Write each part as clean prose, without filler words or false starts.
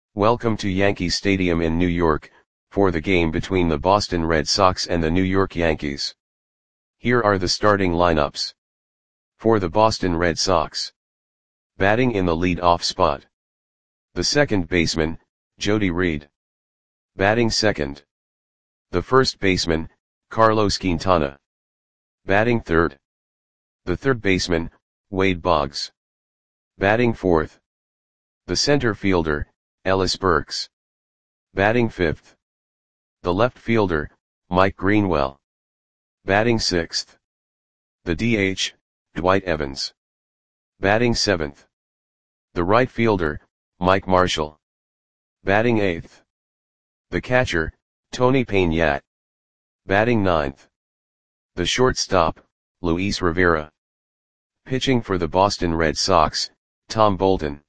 Welcome to Yankee Stadium in New York, for the game between the Boston Red Sox and the New York Yankees. Here are the starting lineups. For the Boston Red Sox. Batting in the lead-off spot. The second baseman, Jody Reed. Batting second. The first baseman, Carlos Quintana. Batting third. The third baseman, Wade Boggs. Batting fourth. The center fielder, Ellis Burks. Batting fifth. The left fielder, Mike Greenwell. Batting sixth. The DH, Dwight Evans. Batting seventh. The right fielder, Mike Marshall. Batting eighth. The catcher, Tony Peña. Batting ninth. The shortstop, Luis Rivera. Pitching for the Boston Red Sox, Tom Bolton.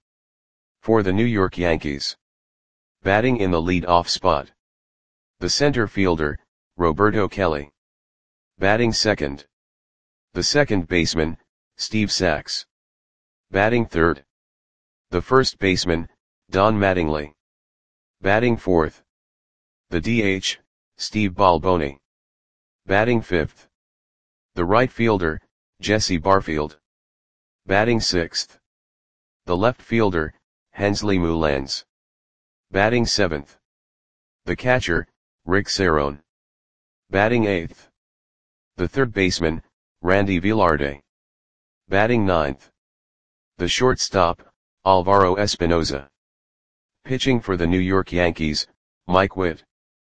For the New York Yankees. Batting in the lead-off spot. The center fielder, Roberto Kelly. Batting second. The second baseman, Steve Sax. Batting third. The first baseman, Don Mattingly. Batting fourth. The DH, Steve Balboni. Batting fifth. The right fielder, Jesse Barfield. Batting sixth. The left fielder, Hensley Meulens. Batting seventh. The catcher, Rick Cerone. Batting eighth. The third baseman, Randy Velarde. Batting ninth. The shortstop, Alvaro Espinoza. Pitching for the New York Yankees, Mike Witt.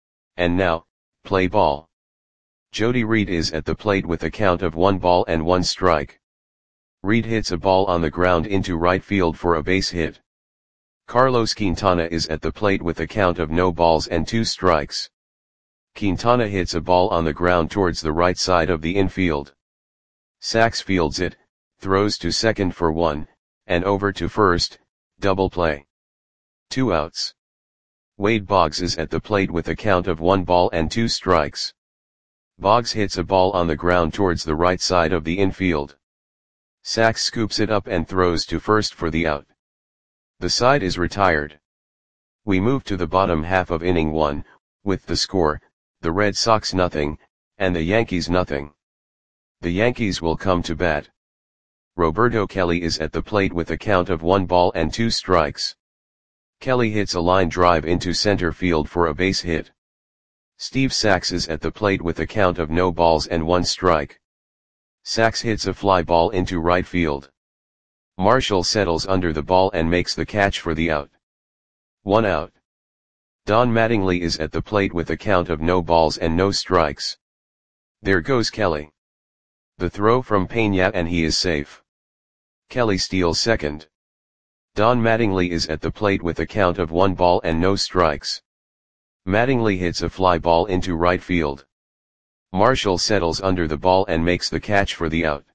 And now, play ball. Jody Reed is at the plate with a count of 1-1 strike. Reed hits a ball on the ground into right field for a base hit. Carlos Quintana is at the plate with a count of 0-2 strikes. Quintana hits a ball on the ground towards the right side of the infield. Sax fields it, throws to second for 1, and over to first, double play. 2 outs. Wade Boggs is at the plate with a count of 1-2 strikes. Boggs hits a ball on the ground towards the right side of the infield. Sax scoops it up and throws to first for the out. The side is retired. We move to the bottom half of inning 1, with the score, the Red Sox 0, and the Yankees 0. The Yankees will come to bat. Roberto Kelly is at the plate with a count of 1-2 strikes. Kelly hits a line drive into center field for a base hit. Steve Sax is at the plate with a count of 0-1 strike. Sax hits a fly ball into right field. Marshall settles under the ball and makes the catch for the out. 1 out. Don Mattingly is at the plate with a count of 0 strikes. There goes Kelly. The throw from Peña and he is safe. Kelly steals second. Don Mattingly is at the plate with a count of 1 strikes. Mattingly hits a fly ball into right field. Marshall settles under the ball and makes the catch for the out.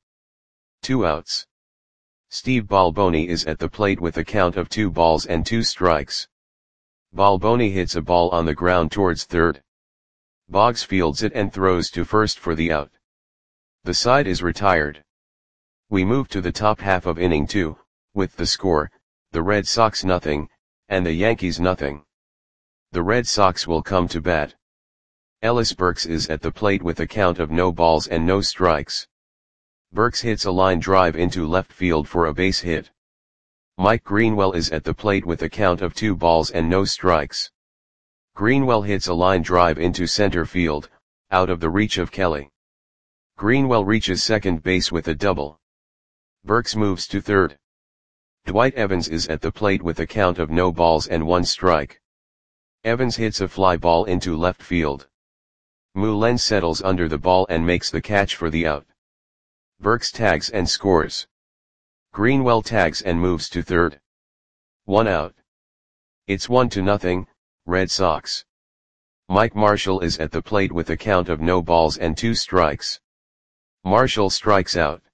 2 outs. Steve Balboni is at the plate with a count of 2 strikes. Balboni hits a ball on the ground towards third. Boggs fields it and throws to first for the out. The side is retired. We move to the top half of inning 2, with the score, the Red Sox 0, and the Yankees 0. The Red Sox will come to bat. Ellis Burks is at the plate with a count of 0 strikes. Burks hits a line drive into left field for a base hit. Mike Greenwell is at the plate with a count of 2 strikes. Greenwell hits a line drive into center field, out of the reach of Kelly. Greenwell reaches second base with a double. Burks moves to third. Dwight Evans is at the plate with a count of 0-1 strike. Evans hits a fly ball into left field. Meulens settles under the ball and makes the catch for the out. Burks tags and scores. Greenwell tags and moves to third. 1 out. It's 1-0, Red Sox. Mike Marshall is at the plate with a count of 0-2 strikes. Marshall strikes out.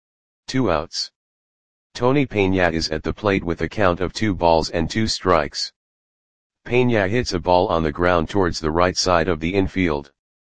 2 outs. Tony Peña is at the plate with a count of 2 strikes. Peña hits a ball on the ground towards the right side of the infield.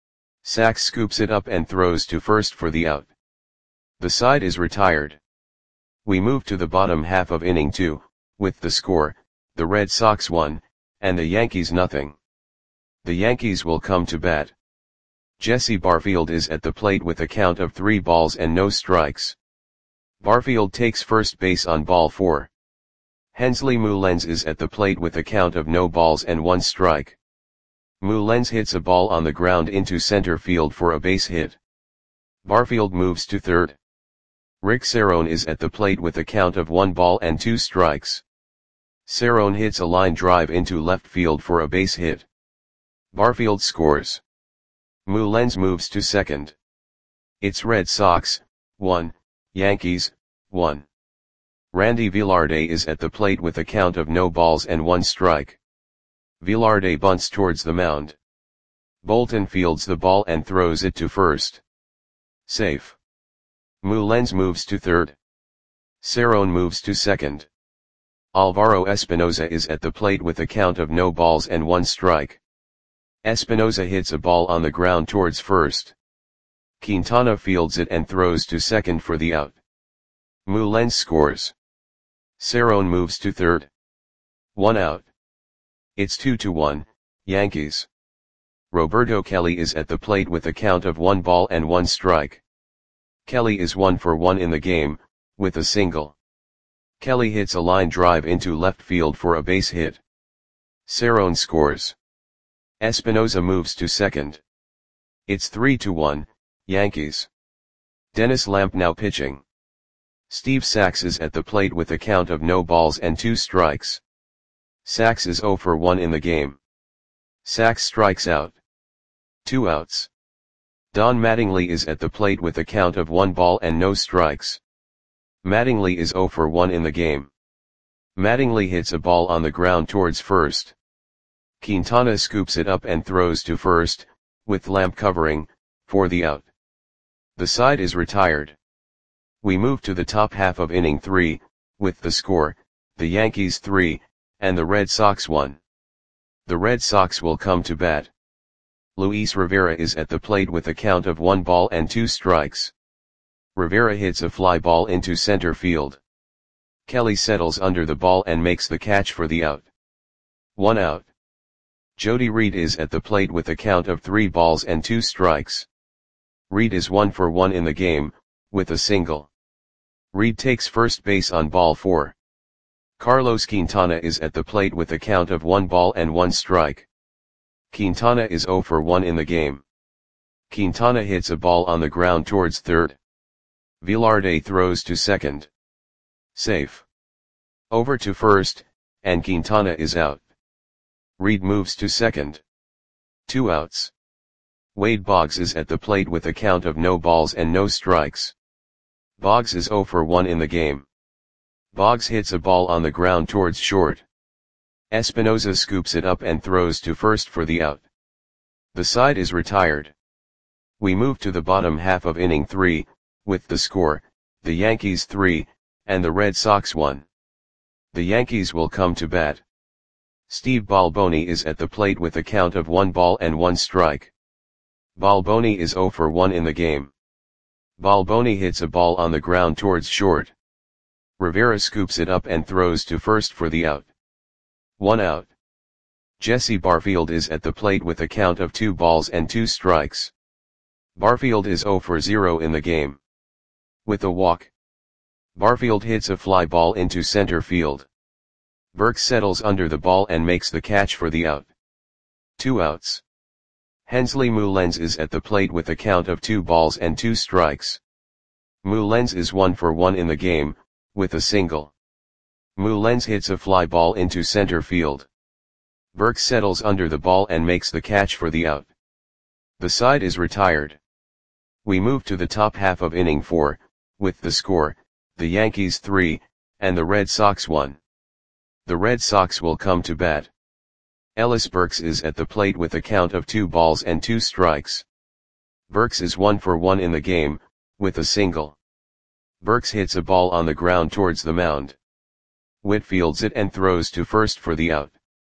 Sax scoops it up and throws to first for the out. The side is retired. We move to the bottom half of inning 2, with the score, the Red Sox 1, and the Yankees nothing. The Yankees will come to bat. Jesse Barfield is at the plate with a count of 3 balls and no strikes. Barfield takes first base on ball 4. Hensley Mullens is at the plate with a count of no balls and 1 strike. Mullens hits a ball on the ground into center field for a base hit. Barfield moves to third. Rick Cerrone is at the plate with a count of 1 ball and 2 strikes. Cerrone hits a line drive into left field for a base hit. Barfield scores. Mullens moves to second. It's Red Sox 1, Yankees 1. Randy Velarde is at the plate with a count of no balls and 1 strike. Velarde bunts towards the mound. Bolton fields the ball and throws it to first. Safe. Mullens moves to third. Cerrone moves to second. Alvaro Espinoza is at the plate with a count of no balls and 1 strike. Espinoza hits a ball on the ground towards first. Quintana fields it and throws to second for the out. Mullens scores. Cerrone moves to third. 1 out. It's 2-1, Yankees. Roberto Kelly is at the plate with a count of 1 ball and 1 strike. Kelly is 1 for 1 in the game, with a single. Kelly hits a line drive into left field for a base hit. Cerrone scores. Espinoza moves to second. It's 3-1, Yankees. Dennis Lamp now pitching. Steve Sax is at the plate with a count of no balls and 2 strikes. Sax is 0 for 1 in the game. Sax strikes out. 2 outs. Don Mattingly is at the plate with a count of 1 ball and no strikes. Mattingly is 0 for 1 in the game. Mattingly hits a ball on the ground towards first. Quintana scoops it up and throws to first, with Lamp covering, for the out. The side is retired. We move to the top half of inning 3, with the score, the Yankees 3, and the Red Sox 1. The Red Sox will come to bat. Luis Rivera is at the plate with a count of 1 ball and 2 strikes. Rivera hits a fly ball into center field. Kelly settles under the ball and makes the catch for the out. 1 out. Jody Reed is at the plate with a count of 3 balls and 2 strikes. Reed is 1 for 1 in the game, with a single. Reed takes first base on ball 4. Carlos Quintana is at the plate with a count of 1 ball and 1 strike. Quintana is 0 for 1 in the game. Quintana hits a ball on the ground towards third. Velarde throws to second. Safe. Over to first, and Quintana is out. Reed moves to second. 2 outs. Wade Boggs is at the plate with a count of no balls and no strikes. Boggs is 0 for 1 in the game. Boggs hits a ball on the ground towards short. Espinoza scoops it up and throws to first for the out. The side is retired. We move to the bottom half of inning 3, with the score, the Yankees 3, and the Red Sox 1. The Yankees will come to bat. Steve Balboni is at the plate with a count of 1 ball and 1 strike. Balboni is 0 for 1 in the game. Balboni hits a ball on the ground towards short. Rivera scoops it up and throws to first for the out. 1 out. Jesse Barfield is at the plate with a count of 2 balls and 2 strikes. Barfield is 0 for 0 in the game. With a walk. Barfield hits a fly ball into center field. Burke settles under the ball and makes the catch for the out. 2 outs. Hensley Mullens is at the plate with a count of 2 balls and 2 strikes. Mullens is 1 for 1 in the game, with a single. Mullens hits a fly ball into center field. Burke settles under the ball and makes the catch for the out. The side is retired. We move to the top half of inning 4, with the score, the Yankees 3, and the Red Sox 1. The Red Sox will come to bat. Ellis Burks is at the plate with a count of 2 balls and 2 strikes. Burks is 1 for 1 in the game, with a single. Burks hits a ball on the ground towards the mound. Whitfields it and throws to first for the out.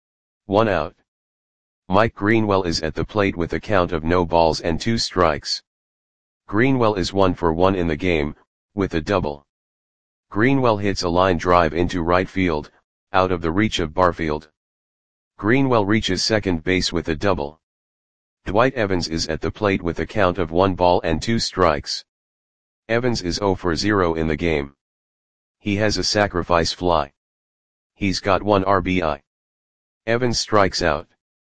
1 out. Mike Greenwell is at the plate with a count of no balls and 2 strikes. Greenwell is 1 for 1 in the game, with a double. Greenwell hits a line drive into right field, out of the reach of Barfield. Greenwell reaches second base with a double. Dwight Evans is at the plate with a count of 1 ball and 2 strikes. Evans is 0 for 0 in the game. He has a sacrifice fly. He's got 1 RBI. Evans strikes out.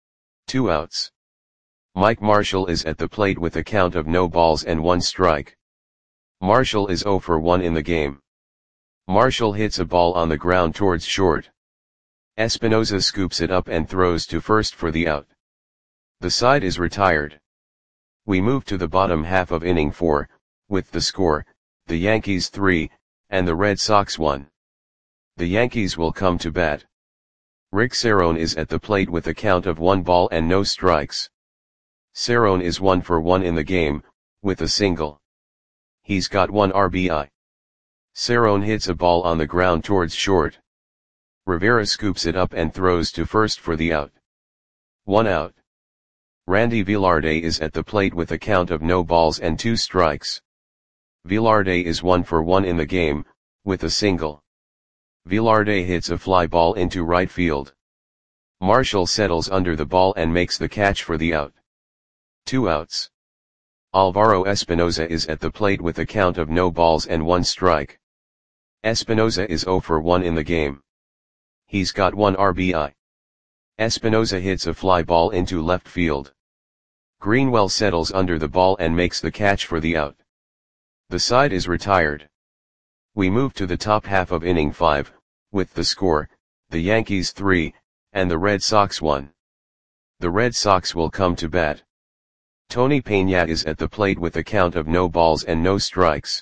2 outs. Mike Marshall is at the plate with a count of no balls and 1 strike. Marshall is 0 for 1 in the game. Marshall hits a ball on the ground towards short. Espinosa scoops it up and throws to first for the out. The side is retired. We move to the bottom half of inning 4, with the score, the Yankees 3, and the Red Sox 1. The Yankees will come to bat. Rick Cerrone is at the plate with a count of 1 ball and no strikes. Cerrone is 1 for 1 in the game, with a single. He's got 1 RBI. Cerrone hits a ball on the ground towards short. Rivera scoops it up and throws to first for the out. 1 out. Randy Velarde is at the plate with a count of no balls and 2 strikes. Velarde is 1 for 1 in the game, with a single. Velarde hits a fly ball into right field. Marshall settles under the ball and makes the catch for the out. 2 outs. Alvaro Espinosa is at the plate with a count of no balls and 1 strike. Espinosa is 0 for 1 in the game. He's got 1 RBI. Espinosa hits a fly ball into left field. Greenwell settles under the ball and makes the catch for the out. The side is retired. We move to the top half of inning 5, with the score, the Yankees 3, and the Red Sox 1. The Red Sox will come to bat. Tony Peña is at the plate with a count of no balls and no strikes.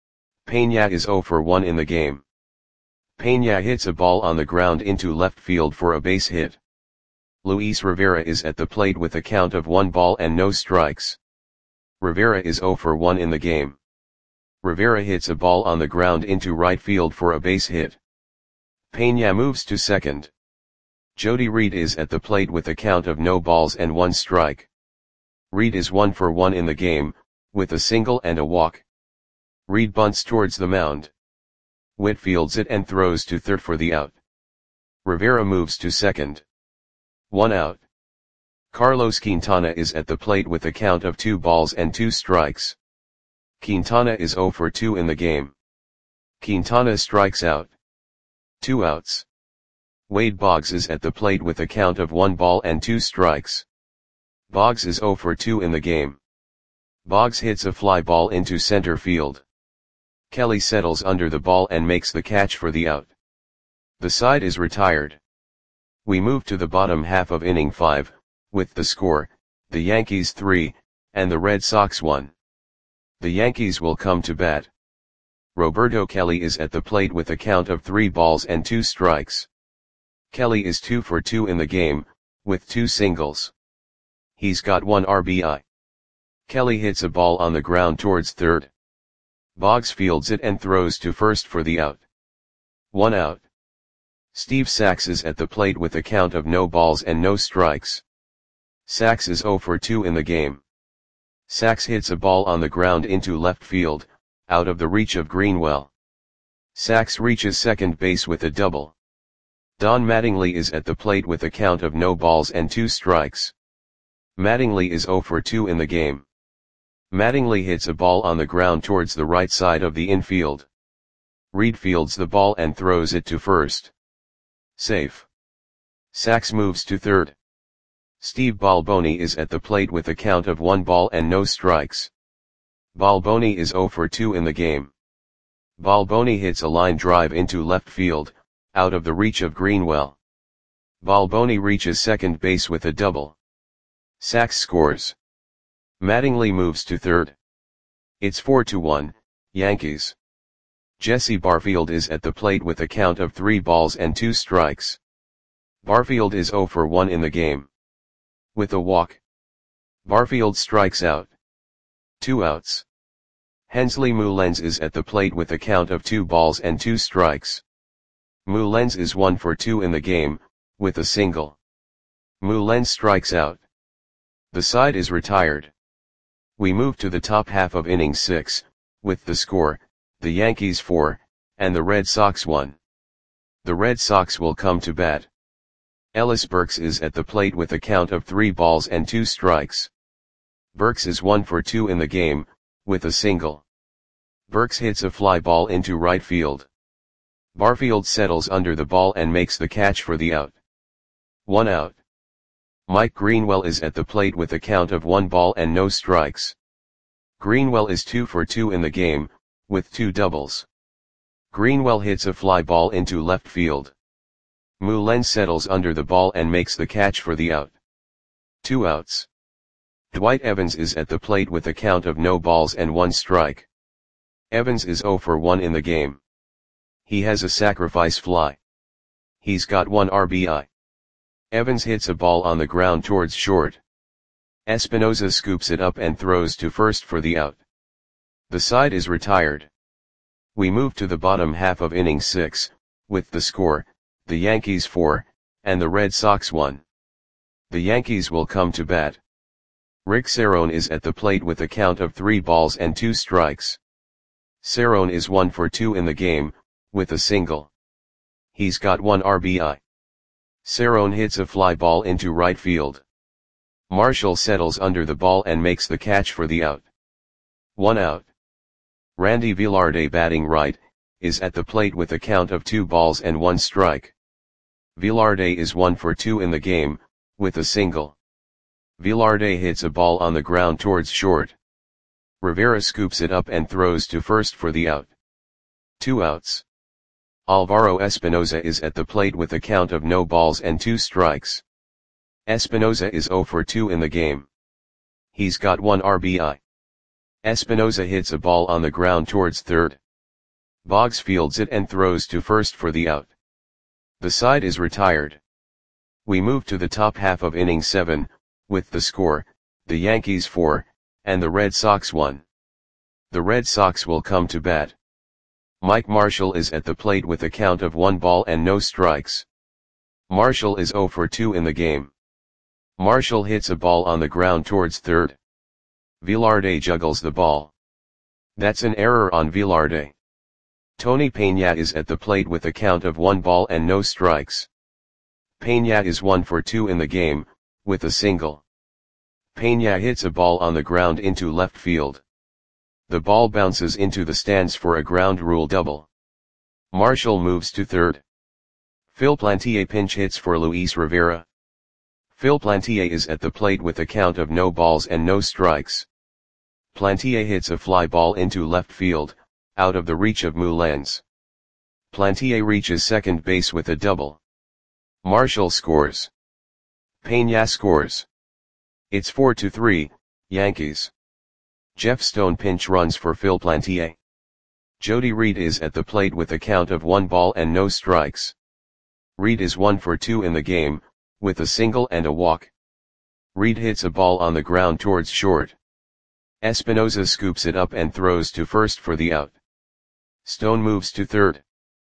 Peña is 0 for 1 in the game. Peña hits a ball on the ground into left field for a base hit. Luis Rivera is at the plate with a count of 1 ball and no strikes. Rivera is 0 for 1 in the game. Rivera hits a ball on the ground into right field for a base hit. Peña moves to second. Jody Reed is at the plate with a count of no balls and 1 strike. Reed is 1 for 1 in the game, with a single and a walk. Reed bunts towards the mound. Witt fields it and throws to third for the out. Rivera moves to second. 1 out. Carlos Quintana is at the plate with a count of 2 balls and 2 strikes. Quintana is 0 for 2 in the game. Quintana strikes out. 2 outs. Wade Boggs is at the plate with a count of 1 ball and 2 strikes. Boggs is 0 for 2 in the game. Boggs hits a fly ball into center field. Kelly settles under the ball and makes the catch for the out. The side is retired. We move to the bottom half of inning 5, with the score, the Yankees 3, and the Red Sox 1. The Yankees will come to bat. Roberto Kelly is at the plate with a count of 3 balls and 2 strikes. Kelly is 2 for 2 in the game, with 2 singles. He's got 1 RBI. Kelly hits a ball on the ground towards third. Boggs fields it and throws to first for the out. 1 out. Steve Sax is at the plate with a count of no balls and no strikes. Sax is 0 for 2 in the game. Sax hits a ball on the ground into left field, out of the reach of Greenwell. Sax reaches second base with a double. Don Mattingly is at the plate with a count of no balls and 2 strikes. Mattingly is 0 for 2 in the game. Mattingly hits a ball on the ground towards the right side of the infield. Reed fields the ball and throws it to first. Safe. Sax moves to third. Steve Balboni is at the plate with a count of 1 ball and no strikes. Balboni is 0 for 2 in the game. Balboni hits a line drive into left field, out of the reach of Greenwell. Balboni reaches second base with a double. Sax scores. Mattingly moves to third. It's 4-1, Yankees. Jesse Barfield is at the plate with a count of 3 balls and 2 strikes. Barfield is 0 for 1 in the game. With a walk. Barfield strikes out. 2 outs. Hensley Mullens is at the plate with a count of 2 balls and 2 strikes. Mullens is 1 for 2 in the game, with a single. Mullens strikes out. The side is retired. We move to the top half of inning 6, with the score, the Yankees 4, and the Red Sox 1. The Red Sox will come to bat. Ellis Burks is at the plate with a count of 3 balls and 2 strikes. Burks is 1 for 2 in the game, with a single. Burks hits a fly ball into right field. Barfield settles under the ball and makes the catch for the out. 1 out. Mike Greenwell is at the plate with a count of 1 ball and no strikes. Greenwell is 2 for 2 in the game, with 2 doubles. Greenwell hits a fly ball into left field. Mullen settles under the ball and makes the catch for the out. 2 outs. Dwight Evans is at the plate with a count of no balls and 1 strike. Evans is 0 for 1 in the game. He has a sacrifice fly. He's got 1 RBI. Evans hits a ball on the ground towards short. Espinosa scoops it up and throws to first for the out. The side is retired. We move to the bottom half of inning 6, with the score, the Yankees 4, and the Red Sox 1. The Yankees will come to bat. Rick Cerrone is at the plate with a count of 3 balls and 2 strikes. Cerrone is 1 for 2 in the game, with a single. He's got 1 RBI. Cerrone hits a fly ball into right field. Marshall settles under the ball and makes the catch for the out. 1 out. Randy Velarde, batting right, is at the plate with a count of 2 balls and 1 strike. Velarde is 1 for 2 in the game, with a single. Velarde hits a ball on the ground towards short. Rivera scoops it up and throws to first for the out. 2 outs. Alvaro Espinosa is at the plate with a count of no balls and 2 strikes. Espinosa is 0 for 2 in the game. He's got 1 RBI. Espinosa hits a ball on the ground towards third. Boggs fields it and throws to first for the out. The side is retired. We move to the top half of inning 7, with the score, the Yankees 4, and the Red Sox 1. The Red Sox will come to bat. Mike Marshall is at the plate with a count of 1 ball and no strikes. Marshall is 0 for 2 in the game. Marshall hits a ball on the ground towards third. Velarde juggles the ball. That's an error on Velarde. Tony Peña is at the plate with a count of 1 ball and no strikes. Peña is 1 for 2 in the game, with a single. Peña hits a ball on the ground into left field. The ball bounces into the stands for a ground rule double. Marshall moves to third. Phil Plantier pinch hits for Luis Rivera. Phil Plantier is at the plate with a count of no balls and no strikes. Plantier hits a fly ball into left field, out of the reach of Mullens. Plantier reaches second base with a double. Marshall scores. Peña scores. It's 4-3, Yankees. Jeff Stone pinch runs for Phil Plantier. Jody Reed is at the plate with a count of 1 ball and no strikes. Reed is 1 for 2 in the game, with a single and a walk. Reed hits a ball on the ground towards short. Espinosa scoops it up and throws to first for the out. Stone moves to third.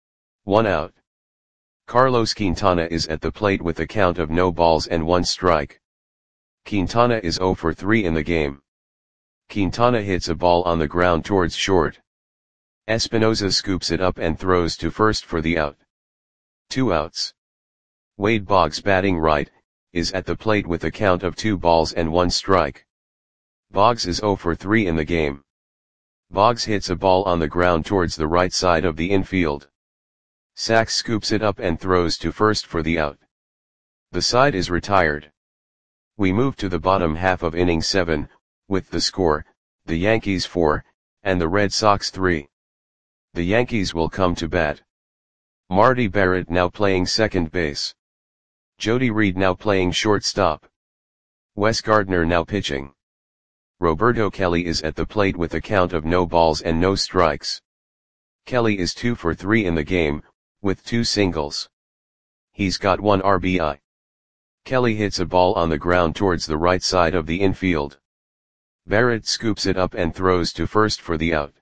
1 out. Carlos Quintana is at the plate with a count of no balls and 1 strike. Quintana is 0 for 3 in the game. Quintana hits a ball on the ground towards short. Espinosa scoops it up and throws to first for the out. 2 outs. Wade Boggs, batting right, is at the plate with a count of 2 balls and 1 strike. Boggs is 0 for 3 in the game. Boggs hits a ball on the ground towards the right side of the infield. Sachs scoops it up and throws to first for the out. The side is retired. We move to the bottom half of inning 7, with the score, the Yankees 4, and the Red Sox 3. The Yankees will come to bat. Marty Barrett now playing second base. Jody Reed now playing shortstop. Wes Gardner now pitching. Roberto Kelly is at the plate with a count of no balls and no strikes. Kelly is 2 for 3 in the game, with 2 singles. He's got 1 RBI. Kelly hits a ball on the ground towards the right side of the infield. Barrett scoops it up and throws to first for the out.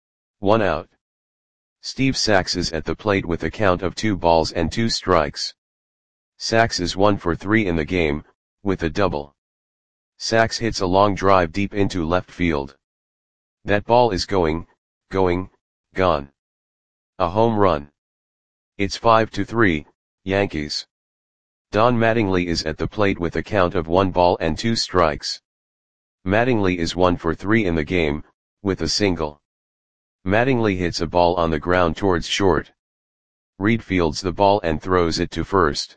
1 out. Steve Sachs is at the plate with a count of 2 balls and 2 strikes. Sachs is 1 for 3 in the game, with a double. Sachs hits a long drive deep into left field. That ball is gone. A home run. It's 5-3, Yankees. Don Mattingly is at the plate with a count of 1 ball and 2 strikes. Mattingly is 1 for 3 in the game, with a single. Mattingly hits a ball on the ground towards short. Reed fields the ball and throws it to first.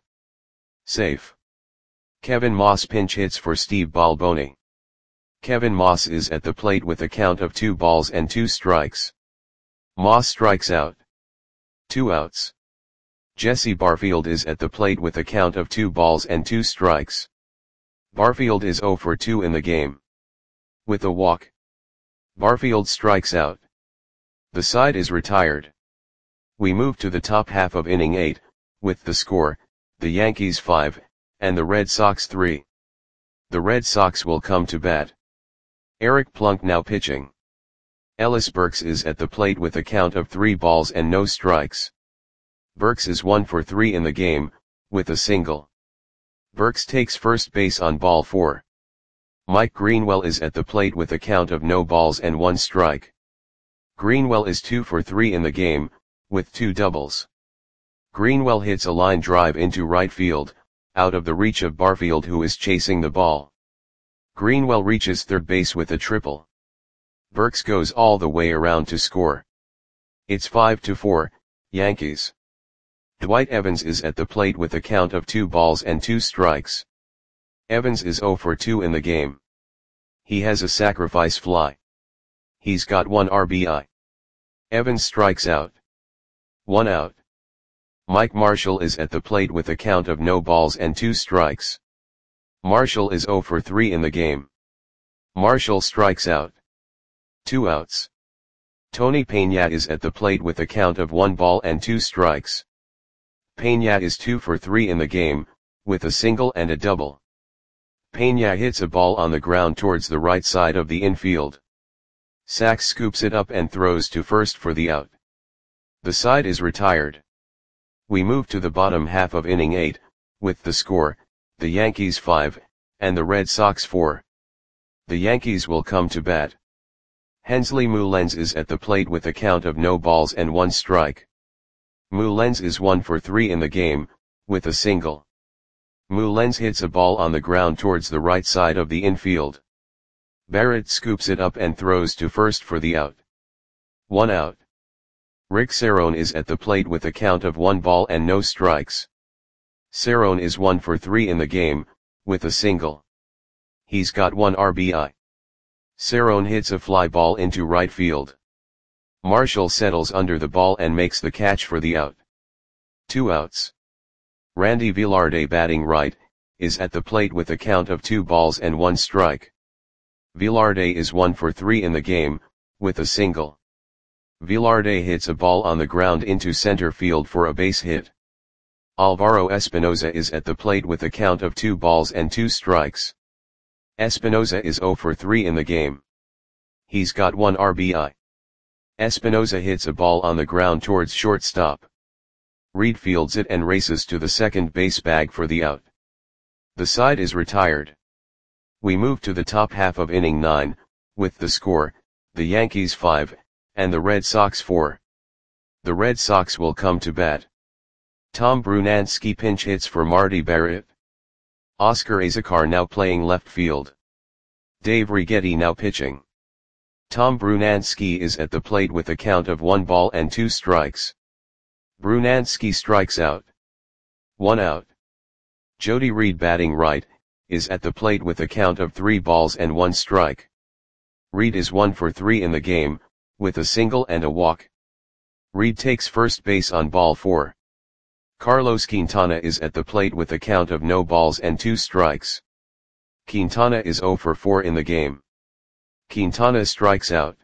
Safe. Kevin Moss pinch hits for Steve Balboni. Kevin Moss is at the plate with a count of 2 balls and 2 strikes. Moss strikes out. 2 outs. Jesse Barfield is at the plate with a count of 2 balls and 2 strikes. Barfield is 0 for 2 in the game. With a walk, Barfield strikes out. The side is retired. We move to the top half of inning 8, with the score, the Yankees 5, and the Red Sox 3. The Red Sox will come to bat. Eric Plunk now pitching. Ellis Burks is at the plate with a count of 3 balls and no strikes. Burks is 1 for 3 in the game, with a single. Burks takes first base on ball 4. Mike Greenwell is at the plate with a count of no balls and 1 strike. Greenwell is 2 for 3 in the game, with 2 doubles. Greenwell hits a line drive into right field, out of the reach of Barfield who is chasing the ball. Greenwell reaches third base with a triple. Burks goes all the way around to score. It's 5-4, Yankees. Dwight Evans is at the plate with a count of 2 balls and 2 strikes. Evans is 0 for 2 in the game. He has a sacrifice fly. He's got 1 RBI. Evans strikes out. 1 out. Mike Marshall is at the plate with a count of no balls and 2 strikes. Marshall is 0 for 3 in the game. Marshall strikes out. 2 outs. Tony Peña is at the plate with a count of 1 ball and 2 strikes. Peña is 2 for 3 in the game, with a single and a double. Peña hits a ball on the ground towards the right side of the infield. Sachs scoops it up and throws to first for the out. The side is retired. We move to the bottom half of inning 8, with the score, the Yankees 5, and the Red Sox 4. The Yankees will come to bat. Hensley Mullens is at the plate with a count of no balls and 1 strike. Mullens is 1 for 3 in the game, with a single. Mullens hits a ball on the ground towards the right side of the infield. Barrett scoops it up and throws to first for the out. 1 out. Rick Cerrone is at the plate with a count of 1 ball and no strikes. Cerrone is 1 for 3 in the game, with a single. He's got 1 RBI. Cerrone hits a fly ball into right field. Marshall settles under the ball and makes the catch for the out. 2 outs. Randy Velarde batting right, is at the plate with a count of 2 balls and 1 strike. Velarde is 1 for 3 in the game, with a single. Velarde hits a ball on the ground into center field for a base hit. Alvaro Espinoza is at the plate with a count of 2 balls and 2 strikes. Espinoza is 0 for 3 in the game. He's got 1 RBI. Espinoza hits a ball on the ground towards shortstop. Reed fields it and races to the second base bag for the out. The side is retired. We move to the top half of inning 9, with the score, the Yankees 5, and the Red Sox 4. The Red Sox will come to bat. Tom Brunansky pinch hits for Marty Barrett. Oscar Azocar now playing left field. Dave Righetti now pitching. Tom Brunansky is at the plate with a count of 1 ball and 2 strikes. Brunansky strikes out. 1 out. Jody Reed batting right, is at the plate with a count of 3 balls and 1 strike. Reed is 1 for 3 in the game, with a single and a walk. Reed takes first base on ball 4. Carlos Quintana is at the plate with a count of no balls and 2 strikes. Quintana is 0 for 4 in the game. Quintana strikes out.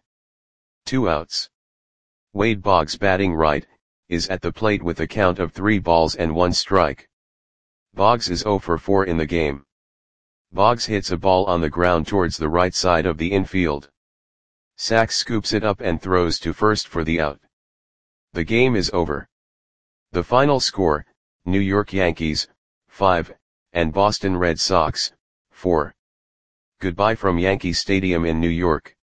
2 outs. Wade Boggs batting right, is at the plate with a count of 3 balls and 1 strike. Boggs is 0 for 4 in the game. Boggs hits a ball on the ground towards the right side of the infield. Sachs scoops it up and throws to first for the out. The game is over. The final score, New York Yankees, 5, and Boston Red Sox, 4. Goodbye from Yankee Stadium in New York.